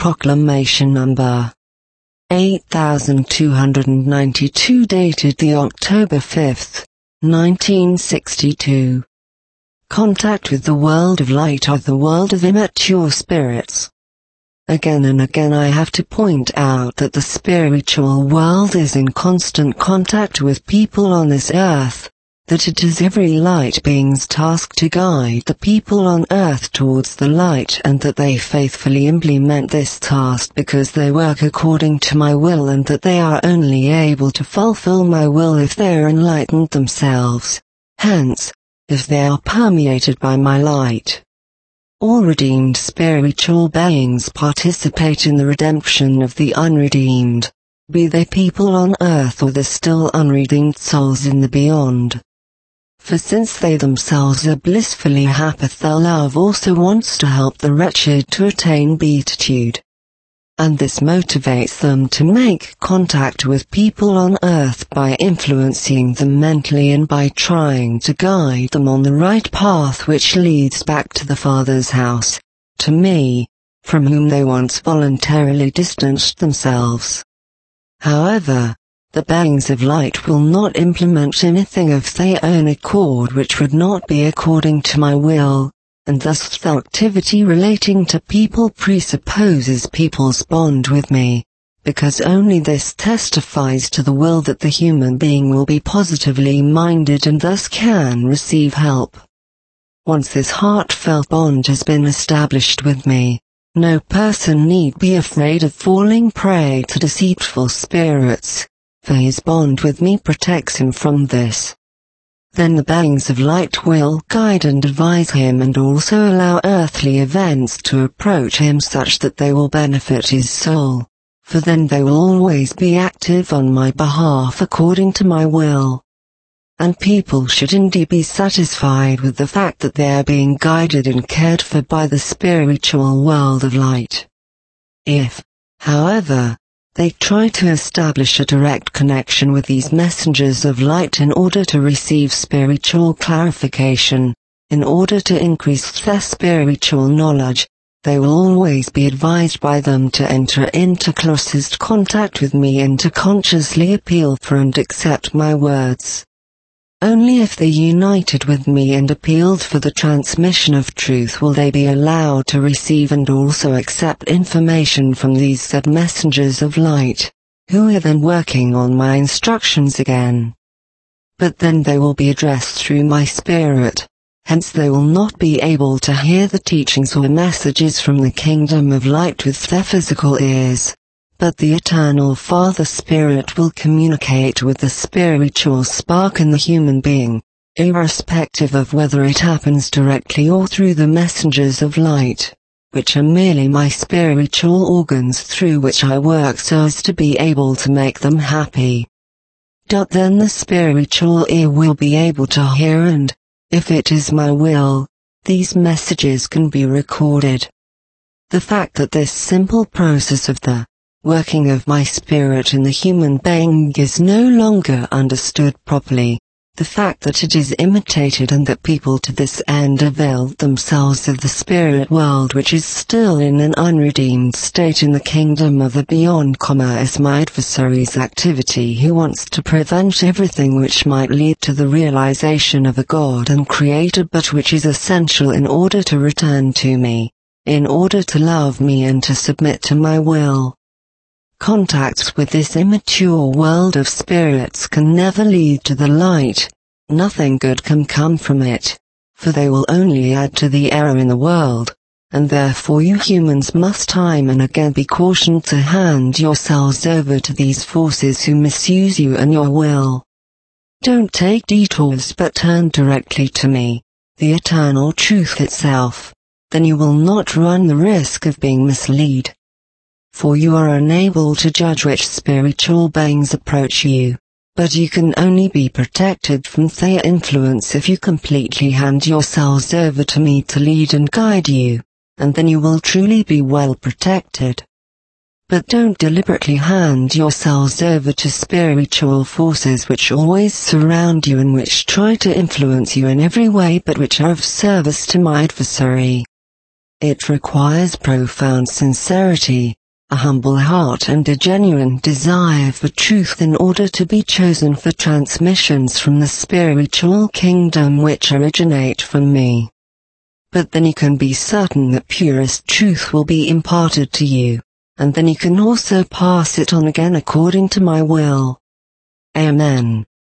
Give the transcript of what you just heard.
Proclamation Number 8292 dated the October 5th, 1962. Contact with the world of light or the world of immature spirits. Again and again I have to point out that the spiritual world is in constant contact with people on this earth, that it is every light being's task to guide the people on earth towards the light, and that they faithfully implement this task because they work according to my will, and that they are only able to fulfill my will if they are enlightened themselves, hence, if they are permeated by my light. All redeemed spiritual beings participate in the redemption of the unredeemed, be they people on earth or the still unredeemed souls in the beyond. For since they themselves are blissfully happy, their love also wants to help the wretched to attain beatitude. And this motivates them to make contact with people on earth by influencing them mentally and by trying to guide them on the right path which leads back to the Father's house, to me, from whom they once voluntarily distanced themselves. However, the beings of light will not implement anything of their own accord which would not be according to my will, and thus the activity relating to people presupposes people's bond with me, because only this testifies to the will that the human being will be positively minded and thus can receive help. Once this heartfelt bond has been established with me, no person need be afraid of falling prey to deceitful spirits, for his bond with me protects him from this. Then the beings of light will guide and advise him and also allow earthly events to approach him such that they will benefit his soul, for then they will always be active on my behalf according to my will. And people should indeed be satisfied with the fact that they are being guided and cared for by the spiritual world of light. If, however, they try to establish a direct connection with these messengers of light in order to receive spiritual clarification, in order to increase their spiritual knowledge, they will always be advised by them to enter into closest contact with me and to consciously appeal for and accept my words. Only if they united with me and appealed for the transmission of truth will they be allowed to receive and also accept information from these said messengers of light, who are then working on my instructions again. But then they will be addressed through my spirit, hence they will not be able to hear the teachings or messages from the kingdom of light with their physical ears. But the eternal Father Spirit will communicate with the spiritual spark in the human being, irrespective of whether it happens directly or through the messengers of light, which are merely my spiritual organs through which I work so as to be able to make them happy. Then the spiritual ear will be able to hear, and, if it is my will, these messages can be recorded. The fact that this simple process of the working of my spirit in the human being is no longer understood properly, the fact that it is imitated and that people to this end avail themselves of the spirit world which is still in an unredeemed state in the kingdom of the beyond, is my adversary's activity who wants to prevent everything which might lead to the realization of a God and Creator but which is essential in order to return to me, in order to love me and to submit to my will. Contacts with this immature world of spirits can never lead to the light, nothing good can come from it, for they will only add to the error in the world, and therefore you humans must time and again be cautioned to hand yourselves over to these forces who misuse you and your will. Don't take detours but turn directly to me, the eternal truth itself, then you will not run the risk of being misled. For you are unable to judge which spiritual beings approach you, but you can only be protected from their influence if you completely hand yourselves over to me to lead and guide you, and then you will truly be well protected. But don't deliberately hand yourselves over to spiritual forces which always surround you and which try to influence you in every way but which are of service to my adversary. It requires profound sincerity, a humble heart and a genuine desire for truth in order to be chosen for transmissions from the spiritual kingdom which originate from me. But then you can be certain that purest truth will be imparted to you, and then you can also pass it on again according to my will. Amen.